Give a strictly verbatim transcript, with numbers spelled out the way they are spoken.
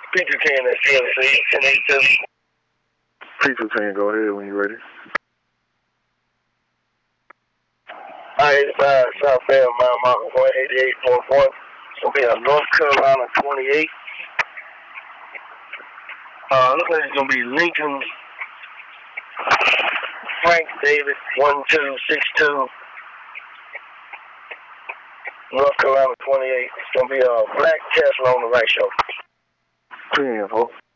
Pizza ten at C M C, ten eighty-two. Pizza ten, go ahead when you're ready. I eighty-five South Bend, Mount Mountain, one eighty-eight point one. It's going to be a North Carolina twenty-eight. Uh, looks like it's going to be Lincoln Frank David, one two six two. North Carolina twenty-eight. It's going to be a black Tesla on the right shoulder. ten, folks.